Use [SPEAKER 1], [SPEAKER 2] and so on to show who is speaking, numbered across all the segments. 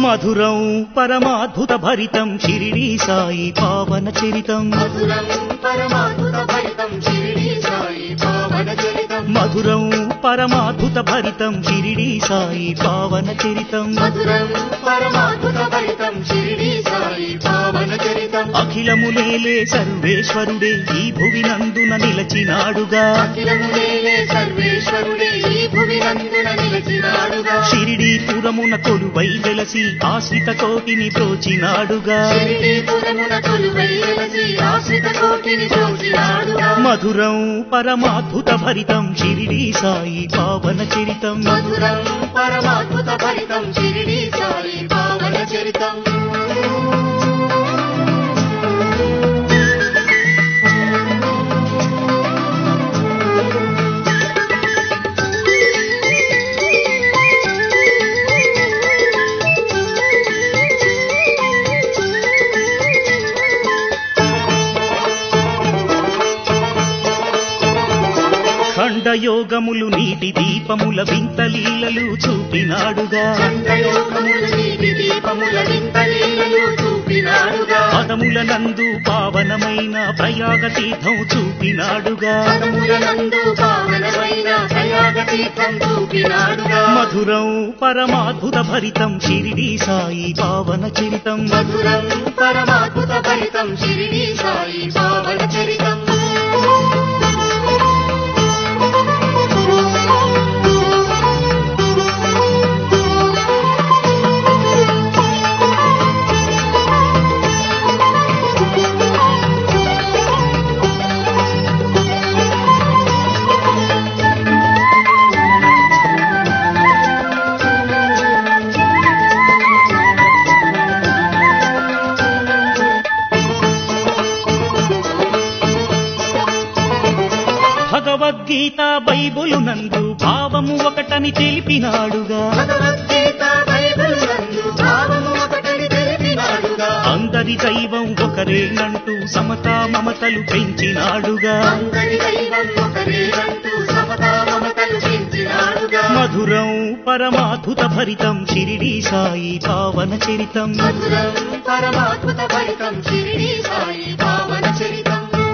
[SPEAKER 1] మధురం పరమాద్భుత భరితం షిరిడీ సాయి పావన చరితం
[SPEAKER 2] మధురం పరమాద్భుత భరితం షిరిడీ సాయి పావన చరితం
[SPEAKER 1] మధురం పరమాద్భుత భరితం షిరిడీ సాయి పావన చరితం
[SPEAKER 2] మధురం పరమాద్భుత భరితం షిరిడీ సాయి పావన చరితం
[SPEAKER 1] అఖిలములేలే సర్వేశ్వరుడే ఈ భువినందున నిలచినాడుగా
[SPEAKER 2] అఖిలములేలే సర్వేశ్వరుడే ఈ భువినందున నిలచినాడుగా
[SPEAKER 1] షిరిడీపురమున కొలువై వెలసి ఆశ్రిత కోటిని బ్రోచినాడుగా
[SPEAKER 2] షిరిడీపురమున కొలువై వెలసి ఆశ్రిత కోటిని బ్రోచినాడుగా
[SPEAKER 1] మధురం పరమాద్భుత భరితం షిరిడీ సాయి పావన చరితం
[SPEAKER 2] మధురం పరమాద్భుత భరితం షిరిడీ సాయి పావన చరితం
[SPEAKER 1] ఖండయోగములు నీటి దీపముల వింత లీలలు చూపినాడుగా
[SPEAKER 2] ఖండయోగములు నీటి దీపముల వింత లీలలు చూపినాడుగా
[SPEAKER 1] పదముల నందు పావనమైన ప్రయాగ తీర్థం చూపినాడుగా
[SPEAKER 2] పదముల నందు పావనమైన ప్రయాగ తీర్థం చూపినాడుగా
[SPEAKER 1] మధురం పరమాద్భుత భరితం షిరిడీ సాయి పావన చరితం
[SPEAKER 2] మధురం పరమాద్భుత భరితం షిరిడీ సాయి పావన చరితం
[SPEAKER 1] భగవద్గీత బైబులు నందు భావము ఒకటని తెలిపినాడుగా
[SPEAKER 2] భగవద్గీత బైబిల్ నందు భావము ఒకటని తెలిపినాడుగా
[SPEAKER 1] అందరి దైవం ఒకరేనంటూ సమతా మమతలు పెంచినాడుగా
[SPEAKER 2] అందరి దైవం ఒకరేనంటూ సమతా మమతలు పెంచినాడుగా
[SPEAKER 1] మధురం పరమాద్భుత భరితం షిరిడీ సాయి పావన చరితం
[SPEAKER 2] మధురం పరమాద్భుత భరితం షిరిడీ సాయి పావన చరితం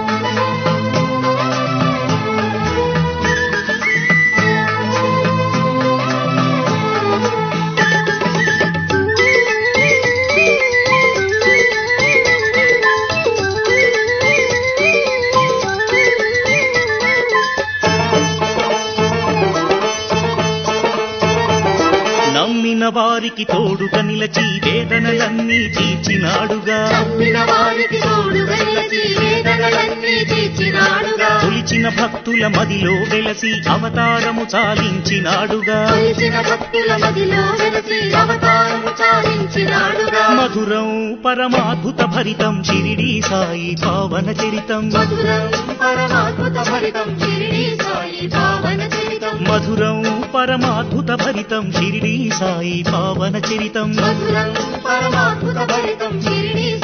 [SPEAKER 1] నమ్మిన వారికి తోడుగా నిలచి వేదనలన్నీ తీర్చినాడుగా
[SPEAKER 2] నమ్మిన వారికి తోడుగా నిలచి వేదనలన్నీ తీర్చినాడుగా
[SPEAKER 1] కొలిచిన భక్తుల మదిలో వెలసి అవతారము చాలించినాడుగా
[SPEAKER 2] కొలిచిన భక్తుల మదిలో వెలసి అవతారము చాలించినాడుగా
[SPEAKER 1] మధురం పరమాద్భుత భరితం షిరిడీ సాయి పావన చరితం
[SPEAKER 2] మధురం పరమాద్భుత భరితం షిరిడీ సాయి పావన చరితం
[SPEAKER 1] మధురం పరమాద్భుత భరితం షిరిడీ సాయి పావన చరితం
[SPEAKER 2] మధురం పరమాద్భుత భరితం షిరిడీ